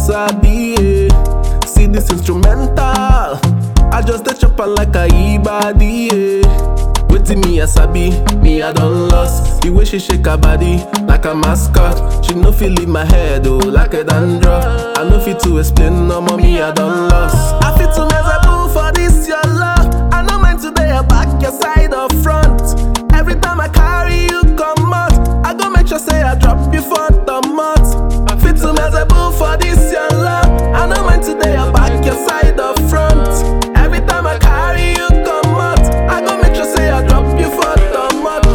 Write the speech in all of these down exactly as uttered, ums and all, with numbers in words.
sabi, yeah. See this instrumental, I just touch up like a e-body, yeah. Waiting me a sabi, me I don't lost. The way she shake her body like a mascot. She no feel leave my head oh like a dandruff. I no fit to explain no more, me I don't lost. I fit to miserable for this your love. I know mine today your back, your side or front. Every time I carry you come out, I go make sure say I drop you for the month. I fit to miserable for this your love. I know mine today your back, your side or front. Every time I carry you come out, I go make sure say I drop you for the month.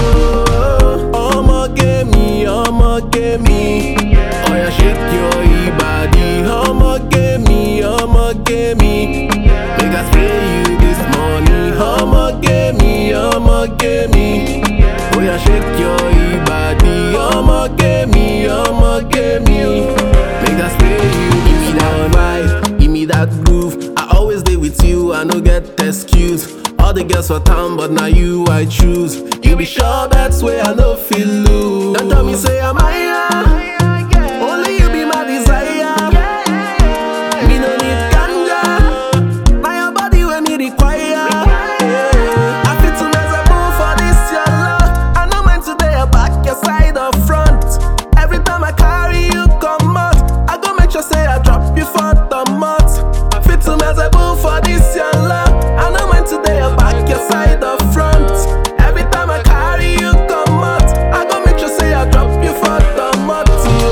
Omo give me, omo give me. Oh yeah, shake your e-body. Omo give me, omo give me. Make I spray you this money. Omo give me, omo give me. Oh yeah, shake your e-body. Omo give me, omo give me. Make I spray you. Give me that vibe, give me that groove. I always stay with you, I no get excuse. All the girls for town, but now you I choose. You be sure that's where I no feel lose. Don't tell me say I'm higher. Only you be my desire. Me no need ganja. Now your body when me require. Yeah. I fit to miserable for this your love. I know mine today your back, your side or front. Every time I carry you come out, I go make sure say I drop you for the month. I fit to miserable for this your love. I know mine today your back, your side or front. Every time I carry you come out, I go make sure say I drop you for the month.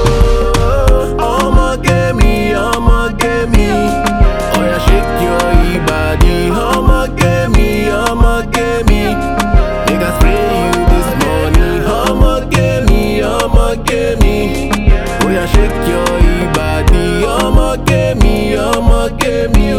Omo give me, omo give me. Oh yeah, shake your e-body. Omo give me, omo give me. Make I spray you this money. Omo give me, omo give me. Oh yeah, shake your e-body. Omo give me, omo give me.